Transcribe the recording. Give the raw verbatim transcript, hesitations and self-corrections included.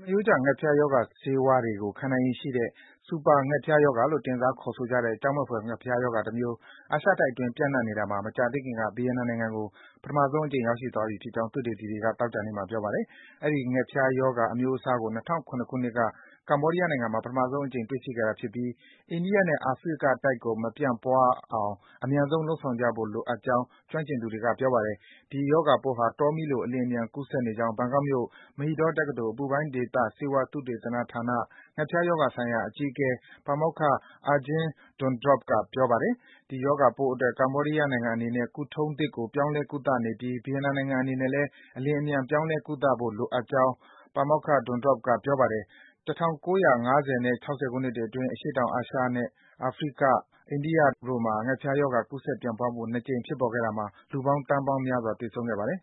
ရိုးကျ ငှက်ဖျားရောဂါဆေးဝါးတွေကို ခံနိုင်ရည်ရှိတဲ့ စူပါ ငှက်ဖျားရောဂါလို့ တင်စားခေါ်ဆိုကြတဲ့ ကြောက်မက်ဖွယ် ငှက်ဖျားရောဂါတမျိုး အာရှတိုက်အတွင်း ပျံ့နှံ့နေတာမှာ မကြာသေးခင်က ဗီယက်နမ်နိုင်ငံကို ပထမဆုံးအကြိမ် ရောက်ရှိသွားပြီဖြစ်ကြောင်း သုတေသီတွေက သောကြာနေ့မှာ ပြောပါတယ်။ အဲဒီ ငှက်ဖျားရောဂါအမျိုးအစားကို ၂၀၀၇ ခုနှစ်က ကမ္ဘောဒီးယားနိုင်ငံမှာ ပထမဆုံးအကြိမ် တွေ့ရှိခဲ့တာဖြစ်ပြီး အိန္ဒိယနဲ့ အာဖရိကတိုက်ကို မပြန့်ပွားအောင် အမြန်ဆုံး လုပ်ဆောင်ကြဖို့ လိုအပ်ကြောင်း ကျွမ်းကျင်သူတွေက ပြောပါတယ်။ ဒီရောဂါပိုးဟာ တောမီးလို အလျင်အမြန် ကူးစက်နေကြောင်း ဘန်ကောက်မြို့၊ Mahidol တက္ကသိုလ်၊ အပူပိုင်းဒေသ ဆေးဝါးသုတေသနဌာန ငှက်ဖျားရောဂါဆိုင်ရာ အကြီးအကဲ ပါမောက္ခ Ergin Dondrop က ပြောပါတယ်။ ဒီရောဂါပိုးအတွက် ကမ္ဘောဒီးယားနိုင်ငံအနေနဲ့ ကုထုံးသစ်ကို ပြောင်းလဲ ကုသနေပြီး ဗီယက်နမ်နိုင်ငံအနေနဲ့လည်း အလျင်အမြန် ပြောင်းလဲ ကုသဖို့ လိုအပ်ကြောင်း ပါမောက္ခ Dondrop က ပြောပါတယ်။ ၁၉၅၀ နဲ့ ၆၀ ခုနှစ်တွေအတွင်း အရှေ့တောင်အာရှနဲ့ အာဖရိက၊ အိန္ဒိယတို့မှာ ငှက်ဖျားရောဂါ ကူးစက် ပြန့်ပွားမှု နှစ်ကြိမ် ဖြစ်ပေါ်ခဲ့တာမှာ လူပေါင်း သန်းပေါင်းများစွာ သေဆုံးခဲ့ပါတယ်